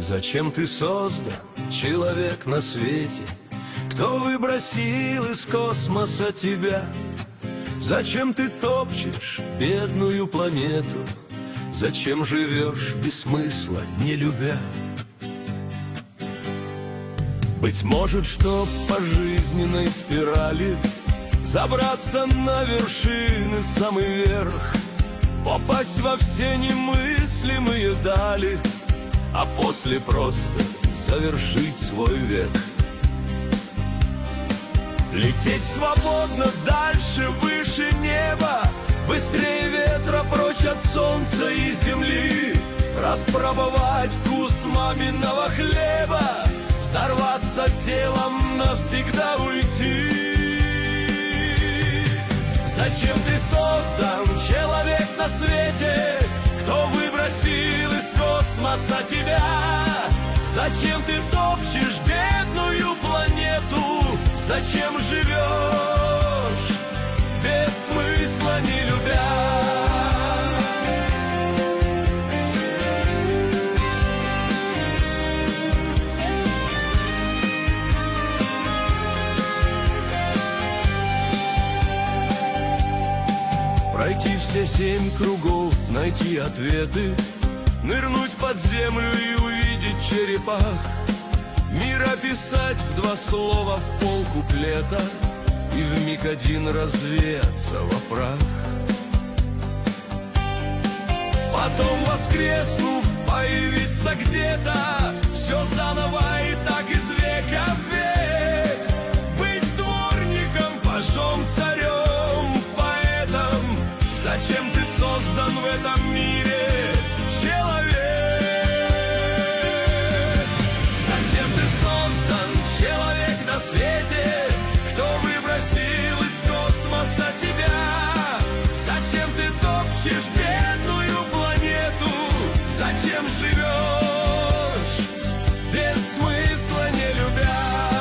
Зачем ты создан, человек на свете? Кто выбросил из космоса тебя? Зачем ты топчешь бедную планету? Зачем живешь без смысла, не любя? Быть может, чтоб по жизненной спирали забраться на вершины самый верх, попасть во все немыслимые дали, а после просто завершить свой век. Лететь свободно дальше, выше неба, быстрее ветра, прочь от солнца и земли, распробовать вкус маминого хлеба, сорваться телом, навсегда уйти. Зачем ты создан, человек на свете? Кто выбросил из космоса тебя? Зачем ты топчешь бедную планету? Зачем живешь без смысла, не любя? Пройти все 7 кругов, найти ответы, нырнуть под землю и увидеть черепах, мир описать в 2 слова, в полкуплета, и вмиг один развеяться во прах. Потом, воскреснув, появиться где-то, все заново и так из века в век, быть дворником, пажом, царем, поэтом. Зачем ты создан в этом мире, человек? Зачем ты создан, человек на свете? Кто выбросил из космоса тебя? Зачем ты топчешь бедную планету? Зачем живешь без смысла, не любя?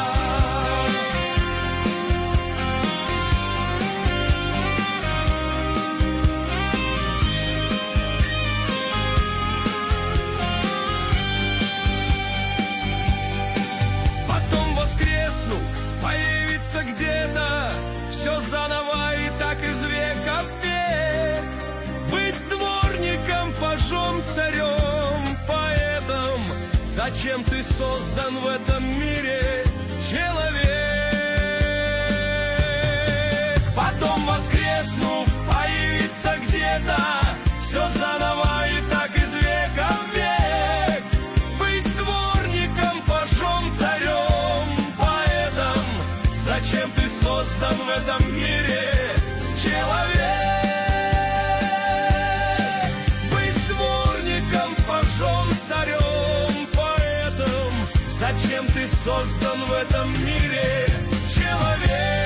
Появиться где-то, все заново и так из века в век, быть дворником, пажом, царем, поэтом. Зачем ты создан в этом мире, человек? Потом, воскреснув, появиться где-то, все заново и так из века в век, быть дворником, пажом, царем. Зачем ты создан в этом мире, человек? Быть дворником, пажом, царем, поэтом. Зачем ты создан в этом мире, человек?